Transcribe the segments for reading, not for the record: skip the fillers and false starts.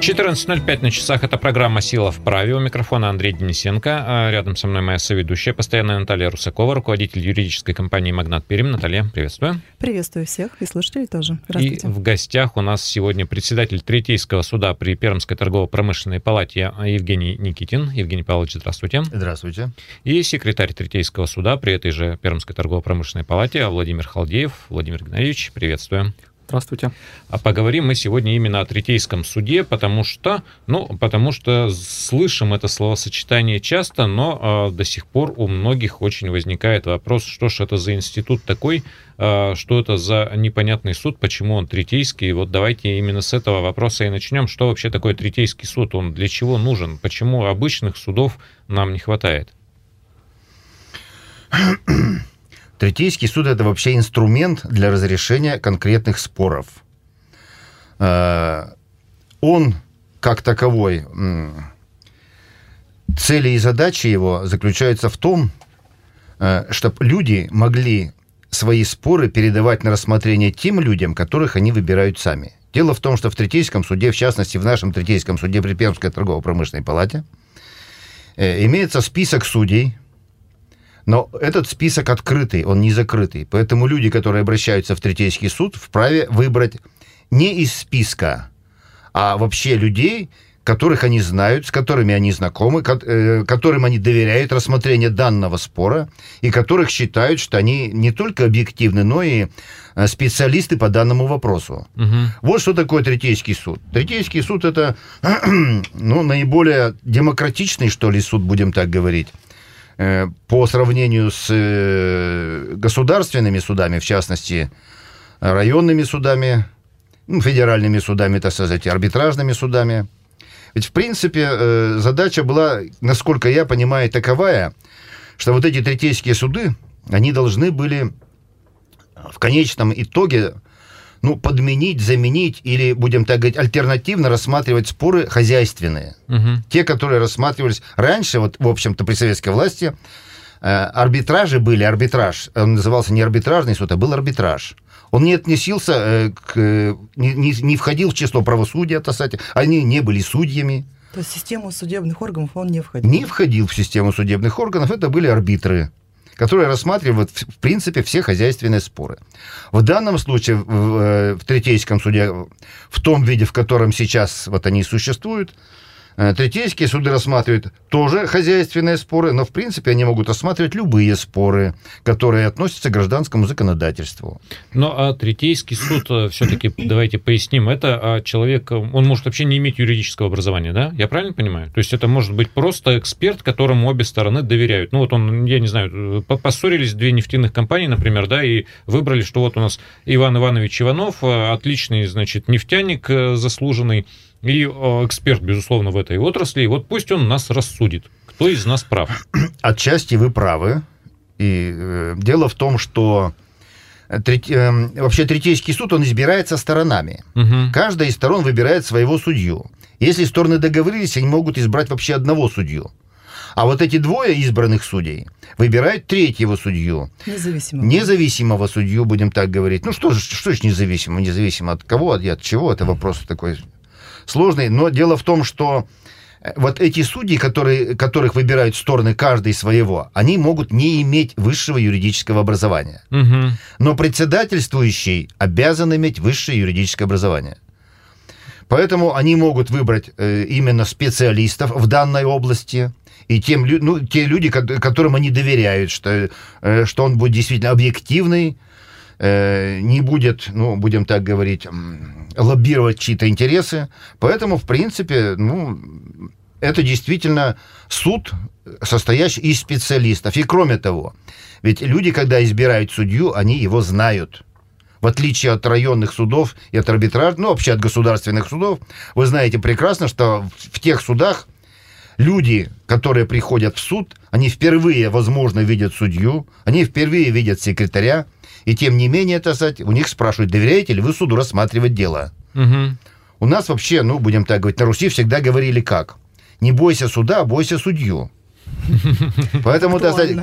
14:05 на часах. Это программа «Сила в праве». У микрофона Андрей Денисенко. Рядом со мной моя соведущая, постоянная Наталья Русакова, руководитель юридической компании «Магнат Пермь». Наталья, приветствую. Приветствую всех и слушателей тоже. Здравствуйте. И в гостях у нас сегодня председатель Третейского суда при Пермской торгово-промышленной палате Евгений Никитин. Евгений Павлович, здравствуйте. Здравствуйте. И секретарь Третейского суда при этой же Пермской торгово-промышленной палате Владимир Халдеев. Владимир Геннадьевич, приветствую. Здравствуйте. А поговорим мы сегодня именно о Третейском суде, потому что слышим это словосочетание часто, но до сих пор у многих очень возникает вопрос, что ж это за институт такой, что это за непонятный суд, почему он третейский. Вот давайте именно с этого вопроса и начнем. Что вообще такое Третейский суд? Он для чего нужен? Почему обычных судов нам не хватает? Третейский суд – это вообще инструмент для разрешения конкретных споров. Он, как таковой, цели и задачи его заключаются в том, чтобы люди могли свои споры передавать на рассмотрение тем людям, которых они выбирают сами. Дело в том, что в Третейском суде, в частности, в нашем Третейском суде при Пермской торгово-промышленной палате, имеется список судей. Но этот список открытый, он не закрытый. Поэтому люди, которые обращаются в Третейский суд, вправе выбрать не из списка, а вообще людей, которых они знают, с которыми они знакомы, которым они доверяют рассмотрение данного спора, и которых считают, что они не только объективны, но и специалисты по данному вопросу. Угу. Вот что такое Третейский суд. Третейский суд – это наиболее демократичный, что ли, суд, будем так говорить, по сравнению с государственными судами, в частности, районными судами, федеральными судами, так сказать, арбитражными судами. Ведь, в принципе, задача была, насколько я понимаю, таковая, что вот эти третейские суды, они должны были в конечном итоге подменить, заменить или, будем так говорить, альтернативно рассматривать споры хозяйственные. Угу. Те, которые рассматривались раньше, вот, в общем-то, при советской власти, арбитражи были, он назывался не арбитражный суд, а был арбитраж. Он не относился, не входил в число правосудия, так сказать, они не были судьями. То есть в систему судебных органов он не входил? Не входил в систему судебных органов, это были арбитры, которые рассматривают, в принципе, все хозяйственные споры. В данном случае, в Третейском суде, в том виде, в котором сейчас вот они существуют, Третейские суды рассматривают тоже хозяйственные споры, но, в принципе, они могут рассматривать любые споры, которые относятся к гражданскому законодательству. А Третейский суд, все-таки, давайте поясним, это человек, он может вообще не иметь юридического образования, да? Я правильно понимаю? То есть это может быть просто эксперт, которому обе стороны доверяют. Я не знаю, поссорились две нефтяных компании, например, да, и выбрали, что вот у нас Иван Иванович Иванов, отличный, значит, нефтяник заслуженный, и эксперт, безусловно, в этой отрасли, и вот пусть он нас рассудит. Кто из нас прав? Отчасти вы правы. И дело в том, что вообще Третейский суд, он избирается сторонами. Угу. Каждая из сторон выбирает своего судью. Если стороны договорились, они могут избрать вообще одного судью. А вот эти двое избранных судей выбирают третьего судью. Независимого судью, будем так говорить. Что ж независимо? Независимо от кого, от чего? Это вопрос такой сложный, но дело в том, что вот эти судьи, которых выбирают стороны каждый своего, они могут не иметь высшего юридического образования. Угу. Но председательствующий обязан иметь высшее юридическое образование. Поэтому они могут выбрать именно специалистов в данной области, и те люди, которым они доверяют, что он будет действительно объективный, не будет, будем так говорить, лоббировать чьи-то интересы. Поэтому, в принципе, это действительно суд, состоящий из специалистов. И кроме того, ведь люди, когда избирают судью, они его знают. В отличие от районных судов и от арбитража, вообще от государственных судов, вы знаете прекрасно, что в тех судах люди, которые приходят в суд, они впервые, возможно, видят судью, они впервые видят секретаря, и тем не менее, так сказать, у них спрашивают, доверяете ли вы суду рассматривать дело. Угу. У нас вообще, будем так говорить, на Руси всегда говорили как? Не бойся суда, а бойся судью. Поэтому, так сказать,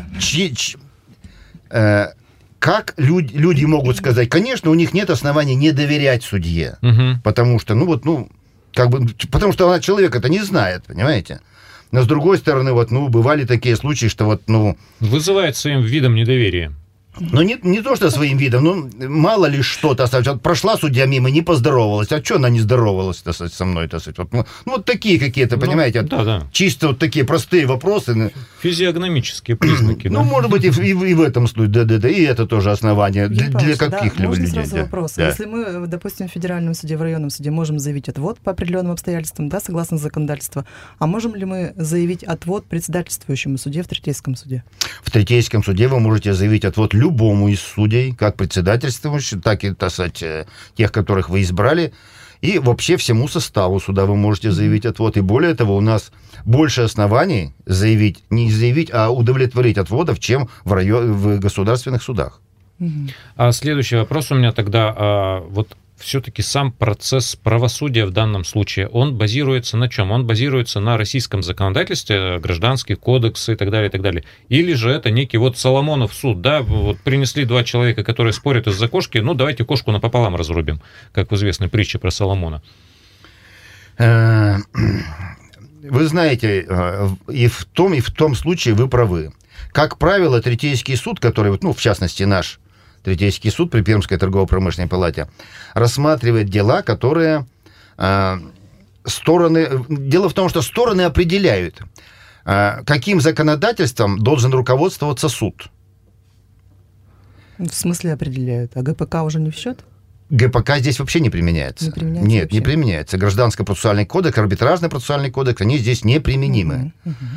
как люди могут сказать, конечно, у них нет оснований не доверять судье, потому что, потому что она человек это не знает, понимаете? Но с другой стороны, бывали такие случаи, что вызывает своим видом недоверие. Ну, не то, что своим видом, мало ли что-то. Прошла судья мимо, не поздоровалась. А что она не здоровалась со мной? Такие какие-то, понимаете, чисто такие простые вопросы. Физиогномические признаки. Может быть, и в этом случае, и это тоже основание для каких-либо людей. Можно сразу вопрос. Да. Если мы, допустим, в федеральном суде, в районном суде можем заявить отвод по определенным обстоятельствам, да, согласно законодательству, а можем ли мы заявить отвод председательствующему судье в Третейском суде? В Третейском суде вы можете заявить отвод любому из судей, как председательствующему, так и, так сказать, тех, которых вы избрали, и вообще всему составу суда вы можете заявить отвод. И более того, у нас больше оснований не заявить, а удовлетворить отводов, чем в государственных судах. А следующий вопрос у меня тогда, все-таки сам процесс правосудия в данном случае, он базируется на чем? Он базируется на российском законодательстве, гражданский кодекс и так далее, и так далее. Или же это некий Соломонов суд, да, принесли два человека, которые спорят из-за кошки, давайте кошку напополам разрубим, как в известной притче про Соломона. Вы знаете, и в том случае вы правы. Как правило, Третейский суд, который, в частности, наш Третейский суд при Пермской торгово-промышленной палате рассматривает дела, которые стороны... Дело в том, что стороны определяют, каким законодательством должен руководствоваться суд. В смысле определяют? А ГПК уже не в счет? ГПК здесь вообще не применяется. Не применяется? Нет, вообще? Не применяется. Гражданско-процессуальный кодекс, арбитражный процессуальный кодекс, они здесь неприменимы.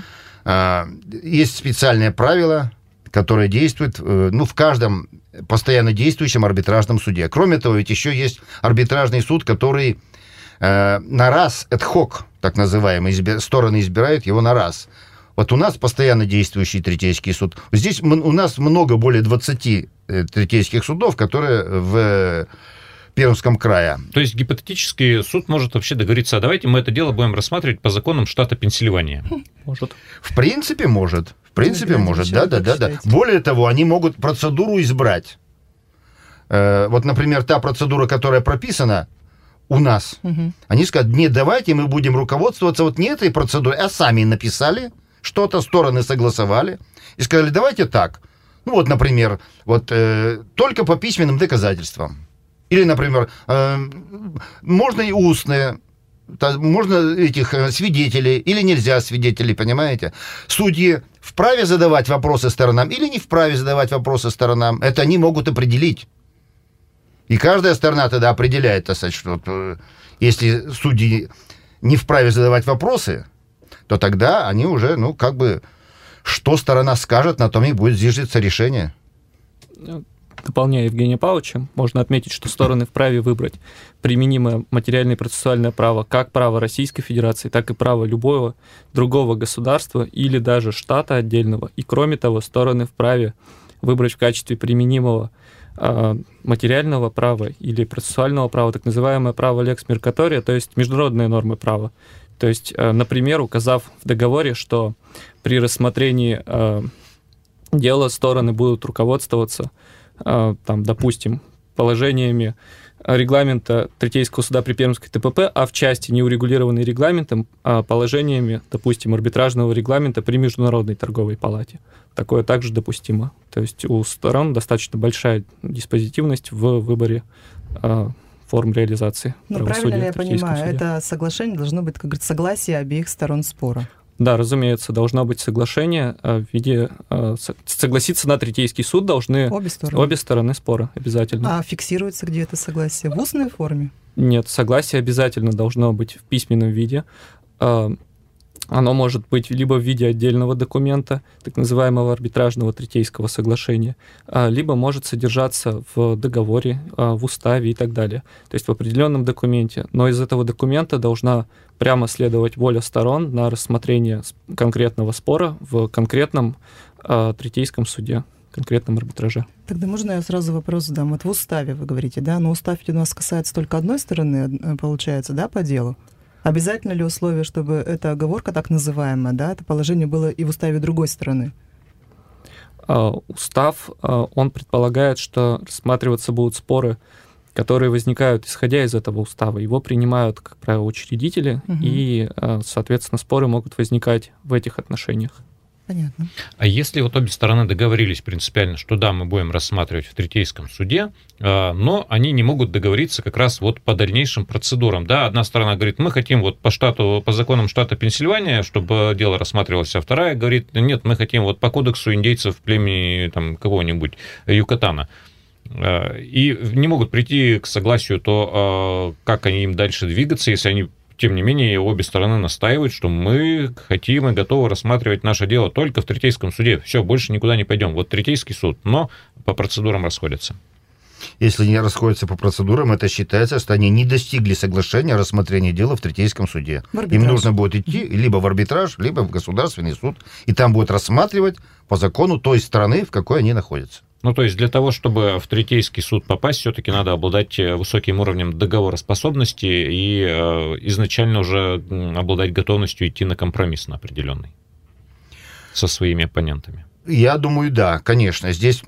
Есть специальные правила, которые действуют в каждом постоянно действующем арбитражном суде. Кроме того, ведь еще есть арбитражный суд, который на раз, ad hoc, так называемый, стороны избирают его на раз. У нас постоянно действующий Третейский суд. Здесь у нас более 20 третейских судов, которые в Пермском крае. То есть гипотетически суд может вообще договориться, давайте мы это дело будем рассматривать по законам штата Пенсильвания. Может. В принципе, может. Да. Более того, они могут процедуру избрать. Например, та процедура, которая прописана у нас, они скажут, нет, давайте мы будем руководствоваться не этой процедурой, а сами написали что-то, стороны согласовали и сказали, давайте так. Например, только по письменным доказательствам. Или, например, можно и устные, можно этих свидетелей, или нельзя свидетелей, понимаете? Судьи вправе задавать вопросы сторонам или не вправе задавать вопросы сторонам. Это они могут определить. И каждая сторона тогда определяет, что если судьи не вправе задавать вопросы, то тогда они уже, что сторона скажет, на том и будет зиждиться решение. Дополняя Евгения Павловича, можно отметить, что стороны вправе выбрать применимое материальное и процессуальное право как право Российской Федерации, так и право любого другого государства или даже штата отдельного. И кроме того, стороны вправе выбрать в качестве применимого материального права или процессуального права так называемое право Lex Mercatoria, то есть международные нормы права. То есть, например, указав в договоре, что при рассмотрении дела стороны будут руководствоваться допустим, положениями регламента Третейского суда при Пермской ТПП, а в части, не урегулированной регламентом, положениями, допустим, арбитражного регламента при Международной торговой палате. Такое также допустимо. То есть у сторон достаточно большая диспозитивность в выборе форм реализации правосудия. Правильно ли я понимаю, это соглашение должно быть, как говорится, согласие обеих сторон спора? Да, разумеется, должно быть соглашение в виде... Согласиться на Третейский суд должны обе стороны спора обязательно. А фиксируется где это согласие? В устной форме? Нет, согласие обязательно должно быть в письменном виде. Оно может быть либо в виде отдельного документа, так называемого арбитражного Третейского соглашения, либо может содержаться в договоре, в уставе и так далее. То есть в определенном документе. Но из этого документа должна прямо следовать воля сторон на рассмотрение конкретного спора в конкретном Третейском суде, конкретном арбитраже. Тогда можно я сразу вопрос задам? В уставе вы говорите, да? Но устав у нас касается только одной стороны, получается, да, по делу? Обязательно ли условие, чтобы эта оговорка, так называемая, да, это положение было и в уставе другой стороны? Устав, он предполагает, что рассматриваться будут споры которые возникают, исходя из этого устава. Его принимают, как правило, учредители, и, соответственно, споры могут возникать в этих отношениях. Понятно. А если вот обе стороны договорились принципиально, что да, мы будем рассматривать в третейском суде, но они не могут договориться как раз вот по дальнейшим процедурам, да, одна сторона говорит, мы хотим вот по законам штата Пенсильвания, чтобы дело рассматривалось, а вторая говорит, нет, мы хотим вот по кодексу индейцев племени там какого-нибудь Юкатана. И не могут прийти к согласию, то как они им дальше двигаться, если они, тем не менее, обе стороны настаивают, что мы хотим и готовы рассматривать наше дело только в третейском суде. Все, больше никуда не пойдем. Вот третейский суд, но по процедурам расходятся. Если не расходятся по процедурам, это считается, что они не достигли соглашения о рассмотрении дела в третейском суде. Им нужно будет идти либо в арбитраж, либо в государственный суд, и там будут рассматривать по закону той страны, в какой они находятся. Ну, то есть для того, чтобы в третейский суд попасть, все-таки надо обладать высоким уровнем договороспособности и изначально уже обладать готовностью идти на компромисс на определенный со своими оппонентами. Я думаю, да, конечно. Здесь,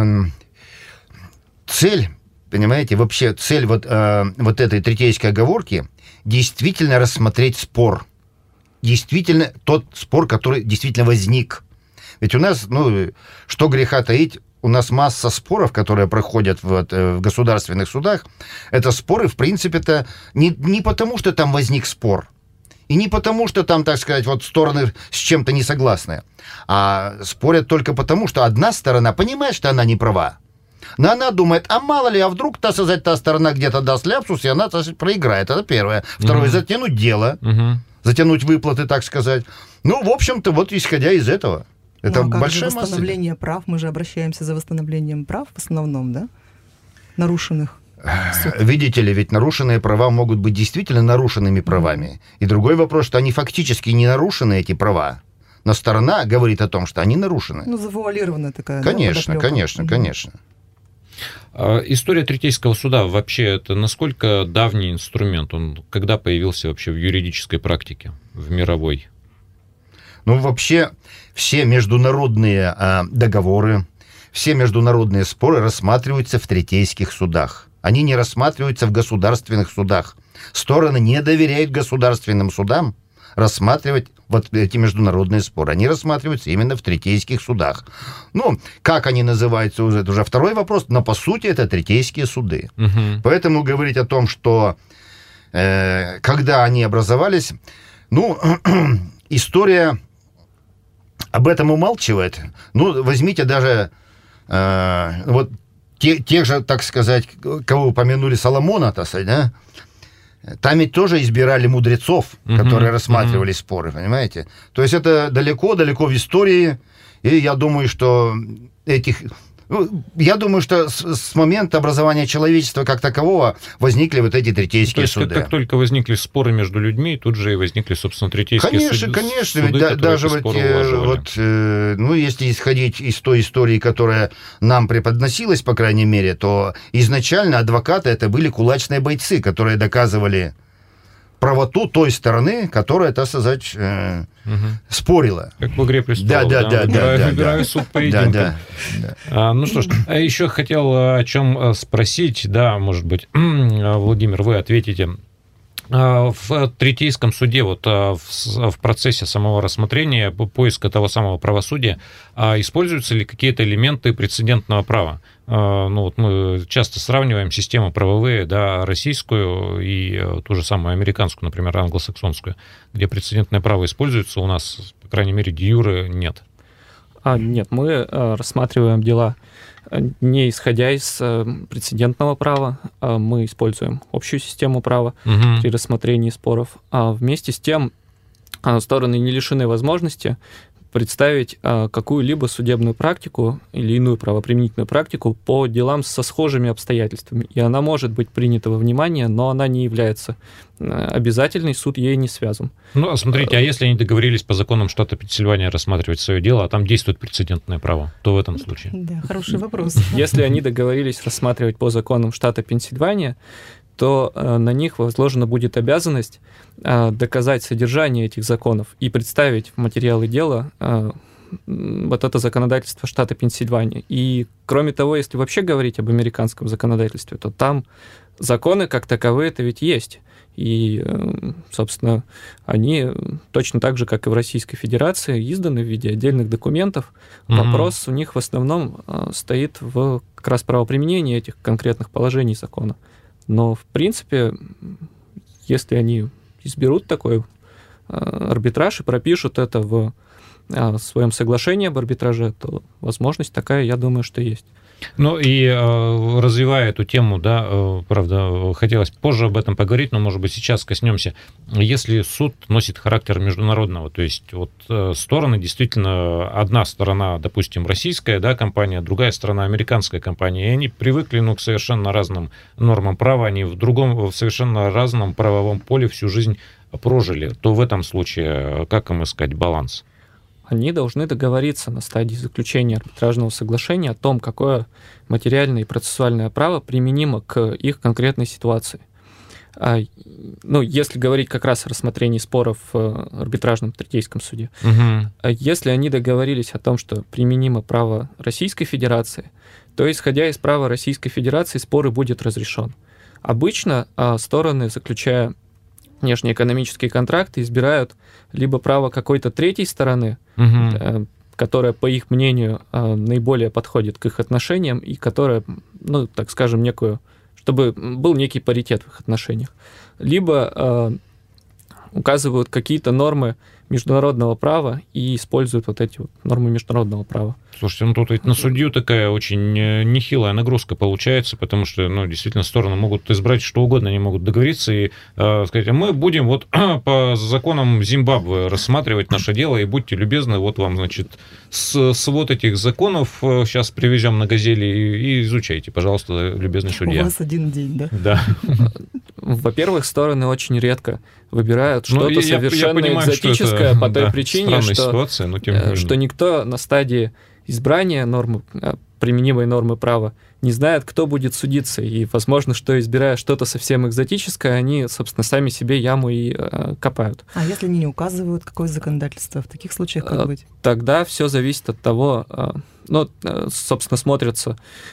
цель, понимаете, вообще цель вот этой третейской оговорки действительно рассмотреть спор. Действительно тот спор, который действительно возник. Ведь у нас, что греха таить, у нас масса споров, которые проходят в государственных судах. Это споры, в принципе-то, не потому, что там возник спор, и не потому, что там, так сказать, вот стороны с чем-то не согласны, а спорят только потому, что одна сторона понимает, что она не права. Но она думает, а мало ли, а вдруг, та сторона где-то даст ляпсус, и она, так сказать, проиграет. Это первое. Второе, затянуть дело, затянуть выплаты, так сказать. В общем-то, вот исходя из этого. Это большая масса. Восстановление прав, мы же обращаемся за восстановлением прав в основном, да? Нарушенных. Видите ли, ведь нарушенные права могут быть действительно нарушенными правами. И другой вопрос, что они фактически не нарушены, эти права. Но сторона говорит о том, что они нарушены. Завуалированная такая. Конечно, да, конечно. История третейского суда вообще это насколько давний инструмент? Он когда появился вообще в юридической практике, в мировой? Вообще, все международные договоры, все международные споры рассматриваются в третейских судах. Они не рассматриваются в государственных судах. Стороны не доверяют государственным судам рассматривать вот эти международные споры. Они рассматриваются именно в третейских судах. Как они называются, это уже второй вопрос, но по сути это третейские суды. Поэтому говорить о том, что когда они образовались, история об этом умалчивает. Возьмите даже тех же, так сказать, кого упомянули, Соломона, так сказать, да? Там ведь тоже избирали мудрецов, которые рассматривали споры, понимаете? То есть это далеко-далеко в истории, и я думаю, что с момента образования человечества как такового возникли вот эти третейские суды. Как только возникли споры между людьми, тут же и возникли, собственно, третейские суды. Конечно, ведь даже если исходить из той истории, которая нам преподносилась, по крайней мере, то изначально адвокаты это были кулачные бойцы, которые доказывали правоту той стороны, которая, так сказать, спорила. Как в «Игре престолов». Выбираю суд поединка. Ну что ж, еще хотел о чем спросить, может быть, Владимир, вы ответите. В третейском суде, в процессе самого рассмотрения, поиска того самого правосудия, используются ли какие-то элементы прецедентного права? Мы часто сравниваем системы правовые, российскую и ту же самую американскую, например, англосаксонскую, где прецедентное право используется, у нас, по крайней мере, де юре нет. Нет, мы рассматриваем дела не исходя из прецедентного права, мы используем общую систему права при рассмотрении споров, а вместе с тем стороны не лишены возможности представить какую-либо судебную практику или иную правоприменительную практику по делам со схожими обстоятельствами. И она может быть принята во внимание, но она не является обязательной, суд ей не связан. Смотрите, а если они договорились по законам штата Пенсильвания рассматривать свое дело, а там действует прецедентное право, то в этом случае? Да, хороший вопрос. Если они договорились рассматривать по законам штата Пенсильвания, то на них возложена будет обязанность доказать содержание этих законов и представить в материалы дела вот это законодательство штата Пенсильвания. И, кроме того, если вообще говорить об американском законодательстве, то там законы как таковые это ведь есть. И, собственно, они точно так же, как и в Российской Федерации, изданы в виде отдельных документов. Вопрос у них в основном стоит в как раз правоприменении этих конкретных положений закона. Но, в принципе, если они изберут такой арбитраж и пропишут это в своем соглашении об арбитраже, то возможность такая, я думаю, что есть. Ну и развивая эту тему, да, правда, хотелось позже об этом поговорить, но, может быть, сейчас коснемся. Если суд носит характер международного, то есть вот стороны действительно, одна сторона, допустим, российская, да, компания, другая сторона американская компания, и они привыкли, к совершенно разным нормам права, они в совершенно разном правовом поле всю жизнь прожили, то в этом случае как им искать баланс? Они должны договориться на стадии заключения арбитражного соглашения о том, какое материальное и процессуальное право применимо к их конкретной ситуации. Если говорить как раз о рассмотрении споров в арбитражном третейском суде, если они договорились о том, что применимо право Российской Федерации, то, исходя из права Российской Федерации, спор и будет разрешен. Обычно стороны, заключая внешнеэкономические контракты, избирают либо право какой-то третьей стороны, которая, по их мнению, наиболее подходит к их отношениям и которая, так скажем, чтобы был некий паритет в их отношениях, либо указывают какие-то нормы международного права и используют вот эти вот нормы международного права. Слушайте, тут ведь на судью такая очень нехилая нагрузка получается, потому что, действительно, стороны могут избрать что угодно, они могут договориться и сказать, мы будем вот по законам Зимбабве рассматривать наше дело, и будьте любезны, вот вам, значит, свод этих законов сейчас привезем на «Газели» и изучайте, пожалуйста, любезный судья. У вас один день, да? Да. Во-первых, стороны очень редко выбирают что-то совершенно экзотическое по той причине, что никто на стадии избрания нормы, применимой нормы права не знает, кто будет судиться. И, возможно, что, избирая что-то совсем экзотическое, они, собственно, сами себе яму и копают. А если они не указывают, какое законодательство? В таких случаях как быть? Тогда все зависит от того, собственно, смотрятся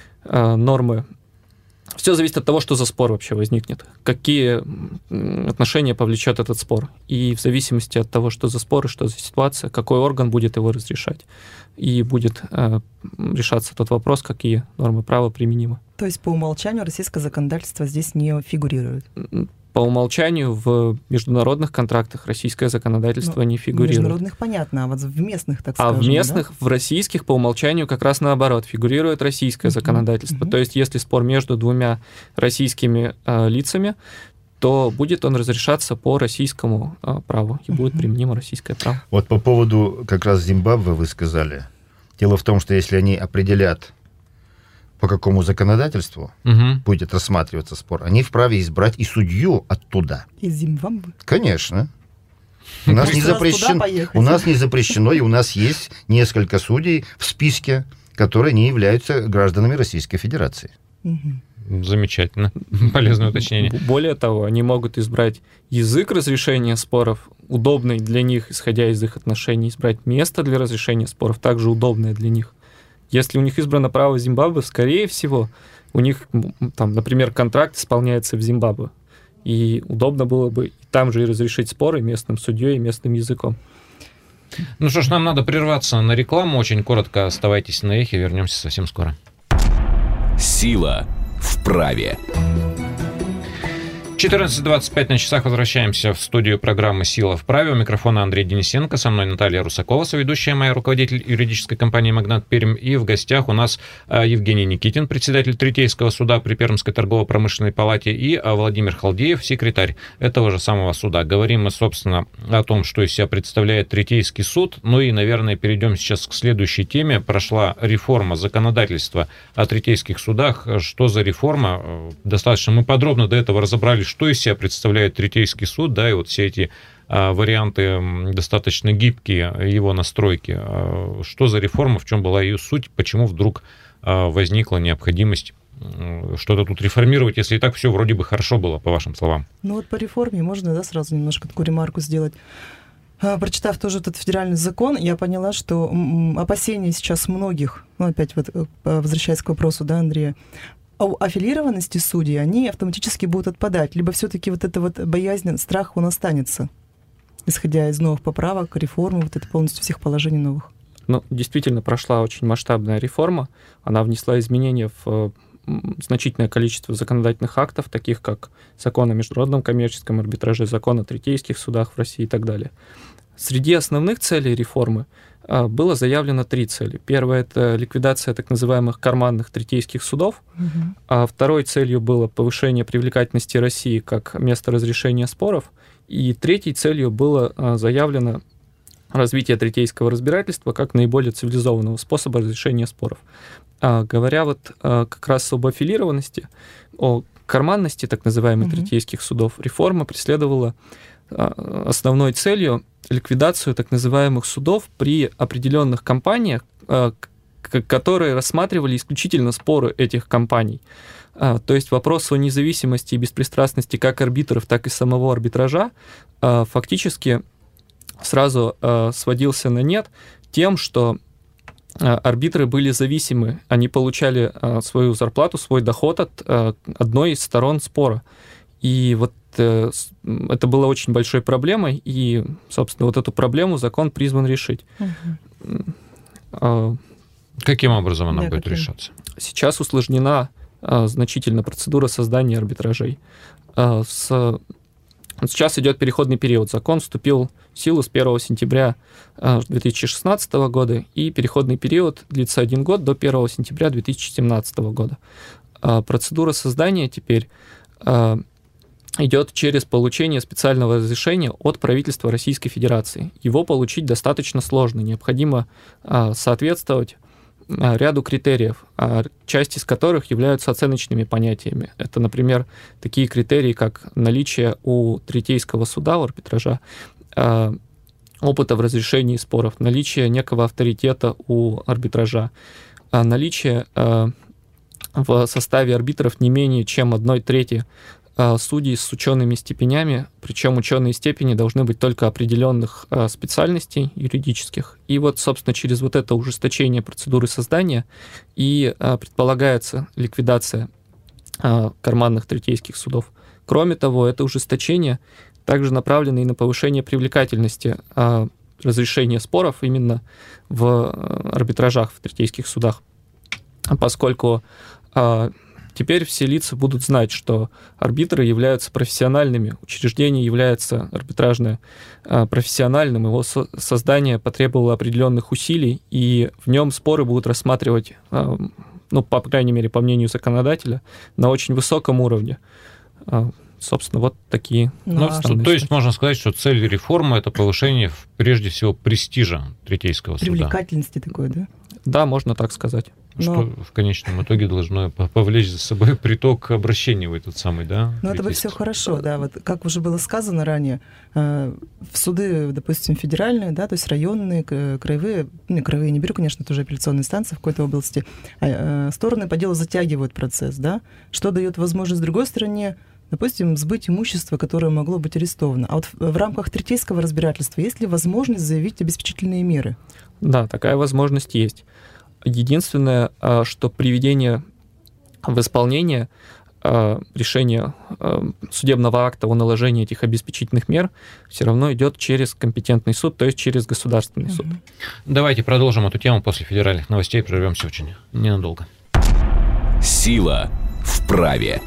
нормы. Все зависит от того, что за спор вообще возникнет, какие отношения повлечет этот спор. И в зависимости от того, что за спор и что за ситуация, какой орган будет его разрешать. И будет решаться тот вопрос, какие нормы права применимы. То есть по умолчанию российское законодательство здесь не фигурирует? По умолчанию в международных контрактах российское законодательство не фигурирует. В международных понятно, а вот в местных, так скажем. А в местных, да? В российских по умолчанию как раз наоборот фигурирует российское законодательство. То есть если спор между двумя российскими лицами, то будет он разрешаться по российскому праву, и будет применимо российское право. Вот по поводу как раз Зимбабве вы сказали. Дело в том, что если они определят, по какому законодательству будет рассматриваться спор, они вправе избрать и судью оттуда. Из Зимбабве? Конечно. У нас не запрещено, и у нас есть несколько судей в списке, которые не являются гражданами Российской Федерации. Замечательно. Полезное уточнение. Более того, они могут избрать язык разрешения споров, удобный для них, исходя из их отношений, избрать место для разрешения споров, также удобное для них. Если у них избрано право Зимбабве, скорее всего, у них, например, контракт исполняется в Зимбабве. И удобно было бы там же и разрешить споры местным судьей и местным языком. Ну что ж, нам надо прерваться на рекламу. Очень коротко оставайтесь на эхе, вернемся совсем скоро. Сила в праве. 14:25 на часах. Возвращаемся в студию программы «Сила в праве». У микрофона Андрей Денисенко. Со мной Наталья Русакова, соведущая моя, руководитель юридической компании «Магнат Пермь». И в гостях у нас Евгений Никитин, председатель Третейского суда при Пермской торгово-промышленной палате, и Владимир Халдеев, секретарь этого же самого суда. Говорим мы, собственно, о том, что из себя представляет Третейский суд. Ну и, наверное, перейдем сейчас к следующей теме. Прошла реформа законодательства о третейских судах. Что за реформа? Достаточно мы подробно до этого разобрались, что из себя представляет Третейский суд, да, и вот все эти варианты достаточно гибкие его настройки. Что за реформа, в чем была ее суть, почему вдруг возникла необходимость что-то тут реформировать, если и так все вроде бы хорошо было, по вашим словам? Ну вот по реформе можно, да, сразу немножко такую ремарку сделать. Прочитав тоже этот федеральный закон, я поняла, что опасения сейчас многих, опять вот возвращаясь к вопросу, да, Андрея, о аффилированности судей, они автоматически будут отпадать, либо все-таки вот эта вот боязнь, страх, он останется, исходя из новых поправок, реформы, вот это полностью всех положений новых. Действительно прошла очень масштабная реформа, она внесла изменения в значительное количество законодательных актов, таких как закон о международном коммерческом арбитраже, закон о третейских судах в России и так далее. Среди основных целей реформы было заявлено 3 цели. Первая – это ликвидация так называемых карманных третейских судов. А второй целью было повышение привлекательности России как места разрешения споров. И третьей целью было заявлено развитие третейского разбирательства как наиболее цивилизованного способа разрешения споров. Говоря вот как раз об аффилированности, о карманности так называемых третейских судов, реформа преследовала основной целью ликвидацию так называемых судов при определенных компаниях, которые рассматривали исключительно споры этих компаний. То есть вопрос о независимости и беспристрастности как арбитров, так и самого арбитража фактически сразу сводился на нет тем, что арбитры были зависимы, они получали свою зарплату, свой доход от одной из сторон спора. И вот это было очень большой проблемой, и, собственно, вот эту проблему закон призван решить. Каким образом она будет решаться? Сейчас усложнена значительно процедура создания арбитражей. Сейчас идет переходный период. Закон вступил в силу с 1 сентября 2016 года, и переходный период длится 1 год до 1 сентября 2017 года. Процедура создания теперь идет через получение специального разрешения от правительства Российской Федерации. Его получить достаточно сложно. Необходимо соответствовать ряду критериев, часть из которых являются оценочными понятиями. Это, например, такие критерии, как наличие у третейского суда, у арбитража, опыта в разрешении споров, наличие некого авторитета у арбитража, наличие в составе арбитров не менее чем 1/3 судей с учеными степенями, причем ученые степени должны быть только определенных специальностей юридических. И вот, собственно, через вот это ужесточение процедуры создания и предполагается ликвидация карманных третейских судов. Кроме того, это ужесточение также направлено и на повышение привлекательности разрешения споров именно в арбитражах, в третейских судах, поскольку теперь все лица будут знать, что арбитры являются профессиональными, учреждение является арбитражное профессиональным, его создание потребовало определенных усилий, и в нем споры будут рассматривать, по крайней мере, по мнению законодателя, на очень высоком уровне. Собственно, вот такие основные. То есть можно сказать, что цель реформы – это повышение, прежде всего, престижа третейского суда. Привлекательности такой, да? Да, можно так сказать. Что в конечном итоге должно повлечь за собой приток обращений в этот самый, да? Это бы все хорошо, да. Вот как уже было сказано ранее, в суды, допустим, федеральные, да, то есть районные, краевые, краевые не беру, конечно, тоже апелляционные инстанции в какой-то области, стороны по делу затягивают процесс, да, что дает возможность другой стороне, допустим, сбыть имущество, которое могло быть арестовано. А вот в рамках третейского разбирательства есть ли возможность заявить обеспечительные меры? Да, такая возможность есть. Единственное, что приведение в исполнение решения судебного акта о наложении этих обеспечительных мер все равно идет через компетентный суд, то есть через государственный суд. Давайте продолжим эту тему после федеральных новостей, прервемся очень ненадолго. Сила в праве.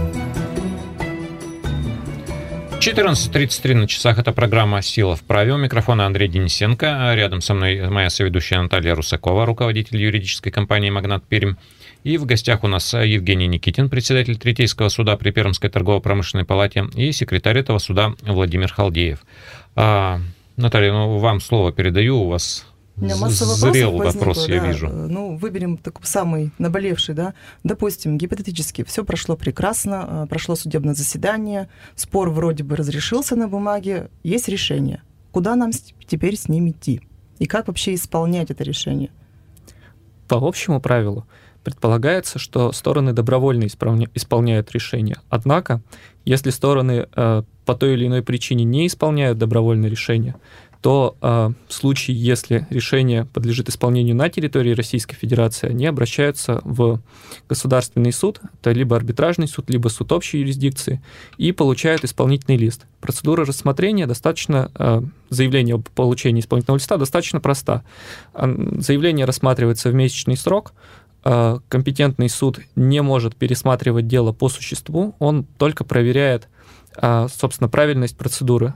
14:33 на часах. Это программа «Сила в праве». У микрофона Андрей Денисенко. Рядом со мной моя соведущая Наталья Русакова, руководитель юридической компании «Магнат Пермь». И в гостях у нас Евгений Никитин, председатель Третейского суда при Пермской торгово-промышленной палате, и секретарь этого суда Владимир Халдеев. Наталья, вам слово передаю. У вас зрел вопрос, я вижу. Выберем такой самый наболевший, да. Допустим, гипотетически, все прошло прекрасно, прошло судебное заседание, спор вроде бы разрешился на бумаге, есть решение. Куда нам теперь с ним идти? И как вообще исполнять это решение? По общему правилу предполагается, что стороны добровольно исполняют решение. Однако, если стороны по той или иной причине не исполняют добровольное решение, то в случае, если решение подлежит исполнению на территории Российской Федерации, они обращаются в государственный суд, это либо арбитражный суд, либо суд общей юрисдикции, и получают исполнительный лист. Процедура рассмотрения заявление об получении исполнительного листа достаточно проста. Заявление рассматривается в месячный срок, компетентный суд не может пересматривать дело по существу, он только проверяет, собственно, правильность процедуры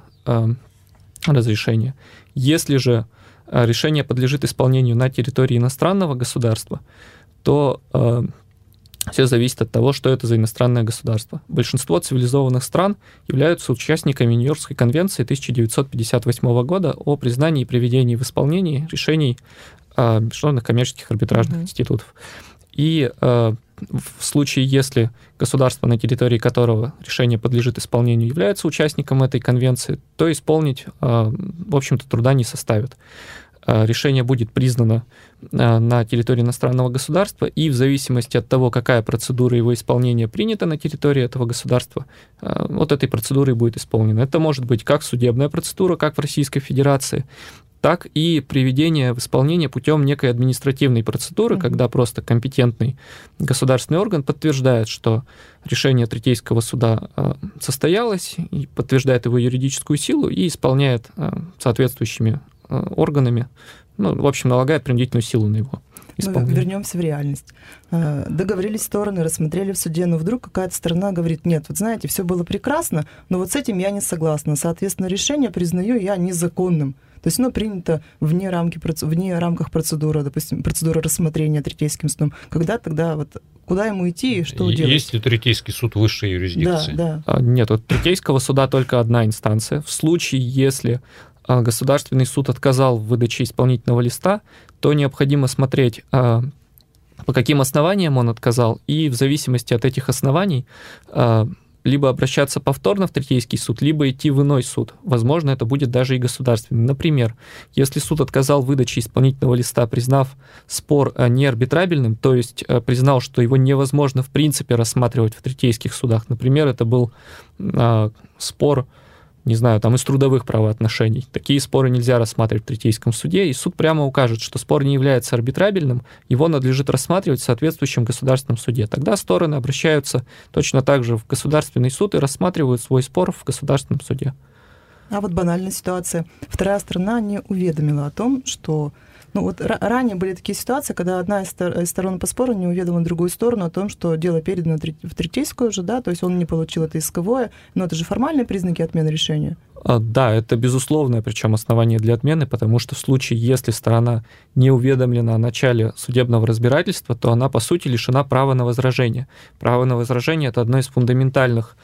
разрешения. Если же решение подлежит исполнению на территории иностранного государства, то все зависит от того, что это за иностранное государство. Большинство цивилизованных стран являются участниками Нью-Йоркской конвенции 1958 года о признании и приведении в исполнение решений международных коммерческих арбитражных институтов. И в случае, если государство, на территории которого решение подлежит исполнению, является участником этой конвенции, то исполнить, в общем-то, труда не составит. Решение будет признано на территории иностранного государства, и в зависимости от того, какая процедура его исполнения принята на территории этого государства, вот этой процедурой будет исполнено. Это может быть как судебная процедура, как в Российской Федерации, так и приведение в исполнение путем некой административной процедуры, когда просто компетентный государственный орган подтверждает, что решение Третейского суда состоялось, и подтверждает его юридическую силу и исполняет соответствующими органами, в общем, налагает принудительную силу на его исполнение. Вернемся в реальность. Договорились стороны, рассмотрели в суде, но вдруг какая-то сторона говорит: нет, вот знаете, все было прекрасно, но вот с этим я не согласна, соответственно, решение признаю я незаконным. То есть оно принято вне рамках процедуры, допустим, процедуры рассмотрения Третейским судом. Когда тогда куда ему идти и что делать? Есть ли Третейский суд высшей юрисдикции? Да. Нет, от Третейского суда только одна инстанция. В случае, если государственный суд отказал в выдаче исполнительного листа, то необходимо смотреть, по каким основаниям он отказал, и в зависимости от этих оснований либо обращаться повторно в Третейский суд, либо идти в иной суд. Возможно, это будет даже и государственный. Например, если суд отказал в выдаче исполнительного листа, признав спор неарбитрабельным, то есть признал, что его невозможно в принципе рассматривать в третейских судах. Например, это был спор, не знаю, из трудовых правоотношений. Такие споры нельзя рассматривать в Третейском суде, и суд прямо укажет, что спор не является арбитрабельным, его надлежит рассматривать в соответствующем государственном суде. Тогда стороны обращаются точно так же в государственный суд и рассматривают свой спор в государственном суде. А вот банальная ситуация. Вторая сторона не уведомила о том, что... ранее были такие ситуации, когда одна из сторон по спору не уведомила другую сторону о том, что дело передано в Третейскую же, то есть он не получил это исковое, но это же формальные признаки отмены решения. Да, это безусловное, причем основание для отмены, потому что в случае, если сторона не уведомлена о начале судебного разбирательства, то она, по сути, лишена права на возражение. Право на возражение – это один из фундаментальных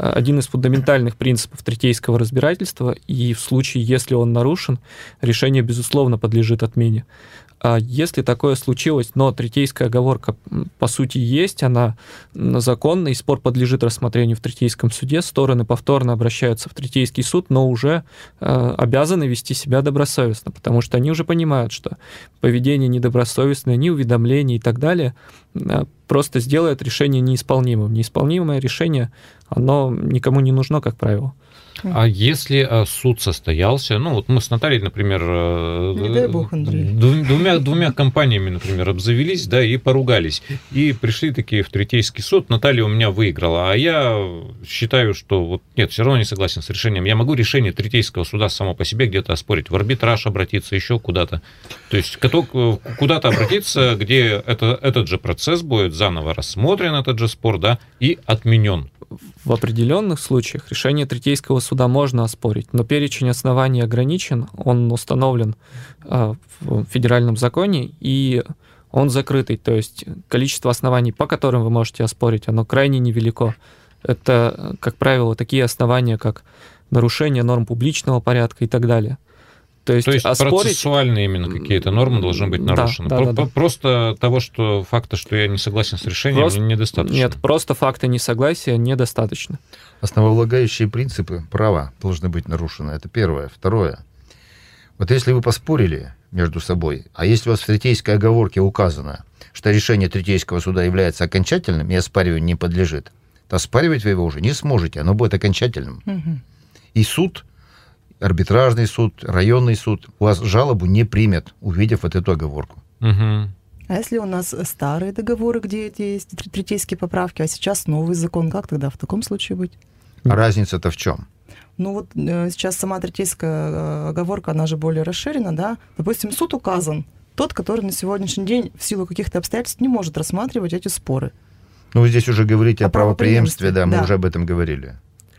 принципов третейского разбирательства, и в случае, если он нарушен, решение, безусловно, подлежит отмене. Если такое случилось, но третейская оговорка по сути есть, она законна, и спор подлежит рассмотрению в Третейском суде, стороны повторно обращаются в Третейский суд, но уже обязаны вести себя добросовестно, потому что они уже понимают, что поведение недобросовестное, неуведомление и так далее просто сделает решение неисполнимым. Неисполнимое решение, оно никому не нужно, как правило. А если суд состоялся, мы с Натальей, например, не дай бог, Андрей, двумя компаниями, например, обзавелись, и поругались, и пришли такие в Третейский суд, Наталья у меня выиграла, а я считаю, что нет, все равно не согласен с решением. Я могу решение Третейского суда само по себе где-то оспорить, в арбитраж обратиться, еще куда-то. То есть куда-то обратиться, где этот же процесс будет заново рассмотрен, этот же спор, и отменен. В определенных случаях решение Третейского суда можно оспорить, но перечень оснований ограничен, он установлен в федеральном законе, и он закрытый, то есть количество оснований, по которым вы можете оспорить, оно крайне невелико. Это, как правило, такие основания, как нарушение норм публичного порядка и так далее. То есть процессуальные именно какие-то нормы должны быть нарушены. Да. Просто того, что факта, что я не согласен с решением, недостаточно. Нет, просто факта несогласия недостаточно. Основополагающие принципы права должны быть нарушены. Это первое. Второе. Если вы поспорили между собой, а если у вас в третейской оговорке указано, что решение Третейского суда является окончательным и оспариванию не подлежит, то оспаривать вы его уже не сможете, оно будет окончательным. Угу. И суд арбитражный суд, районный суд у вас жалобу не примет, увидев вот эту оговорку. А если у нас старые договоры, где есть третейские поправки, а сейчас новый закон, как тогда в таком случае быть? А разница-то в чем? Ну вот сейчас сама третейская оговорка, она же более расширена, да? Допустим, суд указан, тот, который на сегодняшний день в силу каких-то обстоятельств не может рассматривать эти споры. Ну, вы здесь уже говорите о правопреемстве, да, мы уже об этом говорили.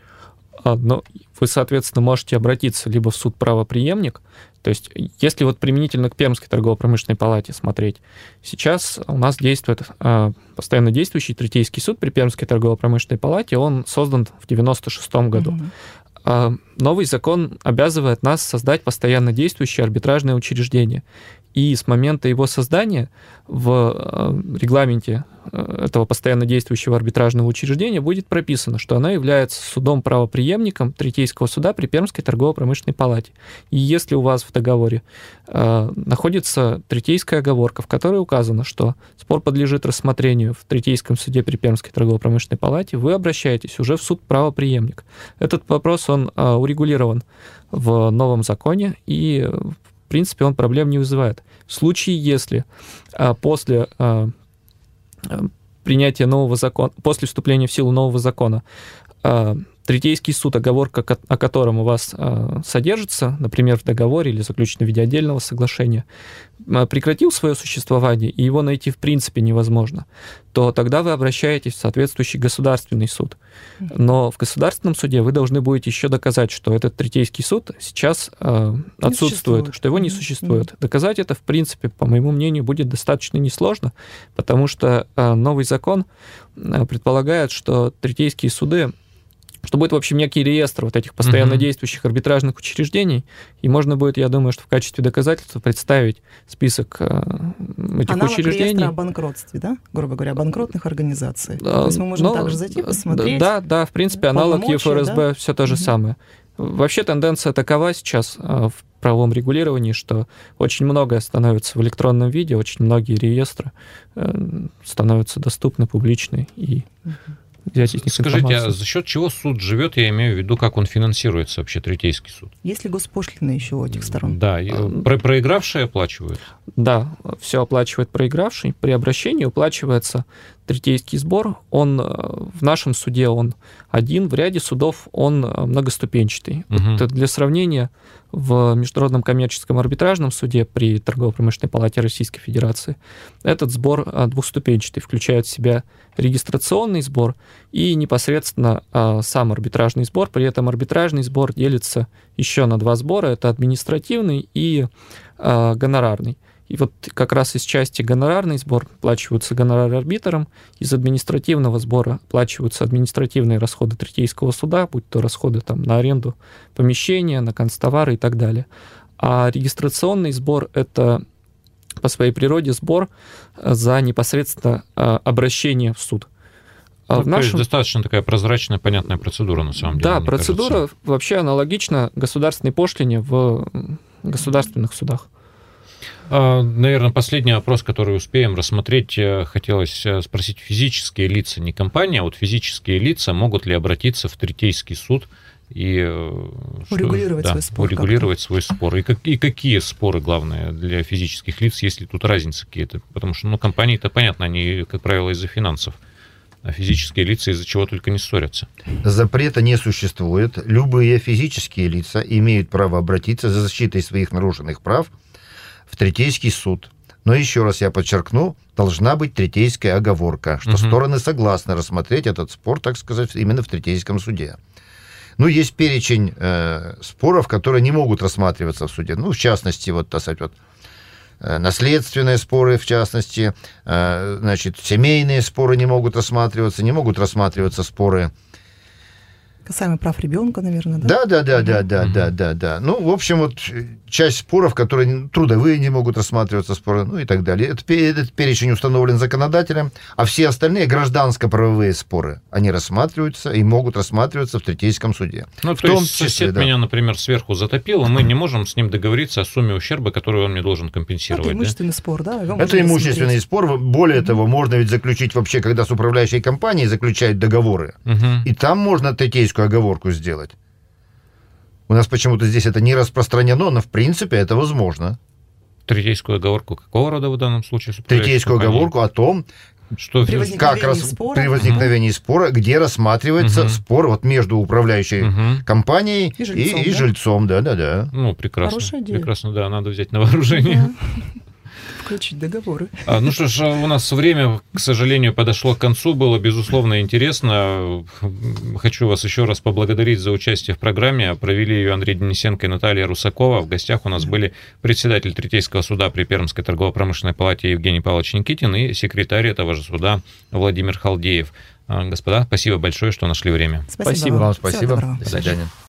Но вы, соответственно, можете обратиться либо в суд правопреемник, то есть если вот применительно к Пермской торгово-промышленной палате смотреть, сейчас у нас действует постоянно действующий третейский суд при Пермской торгово-промышленной палате, он создан в 1996 году. Новый закон обязывает нас создать постоянно действующее арбитражное учреждение. И с момента его создания в регламенте этого постоянно действующего арбитражного учреждения будет прописано, что оно является судом-правопреемником третейского суда при Пермской торгово-промышленной палате. И если у вас в договоре находится третейская оговорка, в которой указано, что спор подлежит рассмотрению в третейском суде при Пермской торгово-промышленной палате, вы обращаетесь уже в суд-правопреемник. Этот вопрос, он урегулирован в новом законе, и в принципе, он проблем не вызывает. В случае, если после принятия нового закона, после вступления в силу нового закона, третейский суд, оговорка о котором у вас содержится, например, в договоре или заключено в виде отдельного соглашения, прекратил свое существование, и его найти в принципе невозможно, то тогда вы обращаетесь в соответствующий государственный суд. Но в государственном суде вы должны будете еще доказать, что этот третейский суд сейчас отсутствует, что его не существует. Доказать это, в принципе, по моему мнению, будет достаточно несложно, потому что новый закон предполагает, что третейские суды, что будет, в общем, некий реестр вот этих постоянно действующих арбитражных учреждений, и можно будет, я думаю, что в качестве доказательства представить список этих аналог учреждений. Реестра о банкротстве, да? Грубо говоря, банкротных организаций. То есть мы можем также зайти, посмотреть. Да, в принципе, аналог ЕФРСБ, да? Все то же самое. Вообще тенденция такова сейчас в правовом регулировании, что очень многое становится в электронном виде, очень многие реестры становятся доступны, публичны, и взять из них Скажите, информацию. а за счет чего суд живет, я имею в виду, как он финансируется вообще, третейский суд? Есть ли госпошлины еще у этих сторон? Да, проигравшие оплачивают? Да, все оплачивает проигравший. При обращении уплачивается третейский сбор. Он в нашем суде он один, в ряде судов он многоступенчатый. Вот для сравнения, в Международном коммерческом арбитражном суде при Торгово-промышленной палате Российской Федерации этот сбор двухступенчатый, включает в себя регистрационный сбор и непосредственно сам арбитражный сбор. При этом арбитражный сбор делится еще на два сбора. Это административный и гонорарный. И вот как раз из части гонорарный сбор оплачиваются гонорары арбитрам, из административного сбора оплачиваются административные расходы третейского суда, будь то расходы там, на аренду помещения, на канцтовары и так далее. А регистрационный сбор – это по своей природе сбор за непосредственно обращение в суд. То есть достаточно такая прозрачная, понятная процедура, на самом деле. Да, процедура вообще аналогична государственной пошлине в государственных судах. Наверное, последний вопрос, который успеем рассмотреть, хотелось спросить: физические лица, не компания, а вот физические лица могут ли обратиться в третейский суд и урегулировать свой спор? И какие споры, главное, для физических лиц, если тут разницы какие-то? Потому что, компании-то, понятно, они, как правило, из-за финансов, а физические лица из-за чего только не ссорятся. Запрета не существует. Любые физические лица имеют право обратиться за защитой своих нарушенных прав в третейский суд. Но еще раз я подчеркну, должна быть третейская оговорка, что стороны согласны рассмотреть этот спор, так сказать, именно в третейском суде. Есть перечень споров, которые не могут рассматриваться в суде. В частности, наследственные споры, в частности, семейные споры не могут рассматриваться споры. Касаемо прав ребенка, наверное, да? Да. В общем, часть споров, которые трудовые не могут рассматриваться споры, и так далее. Этот перечень установлен законодателем, а все остальные гражданско-правовые споры, они рассматриваются и могут рассматриваться в третейском суде. То есть сосед меня, например, сверху затопил, и мы не можем с ним договориться о сумме ущерба, которую он мне должен компенсировать. Это имущественный спор, да? Это имущественный спор. Более того, можно ведь заключить вообще, когда с управляющей компанией заключают договоры, и там можно третейскую оговорку сделать. У нас почему-то здесь это не распространено, но в принципе это возможно. Третейскую оговорку какого рода в данном случае? Третейскую оговорку о том, что при возникновении спора, где рассматривается спор вот между управляющей компанией и жильцом. Да. Ну, прекрасно. Хорошая идея. Прекрасно, да, надо взять на вооружение. Включить договоры. Ну что ж, у нас время, к сожалению, подошло к концу. Было, безусловно, интересно. Хочу вас еще раз поблагодарить за участие в программе. Провели ее Андрей Денисенко и Наталья Русакова. В гостях у нас были председатель Третейского суда при Пермской торгово-промышленной палате Евгений Павлович Никитин и секретарь этого же суда Владимир Халдеев. Господа, спасибо большое, что нашли время. Спасибо вам. Спасибо. До свидания.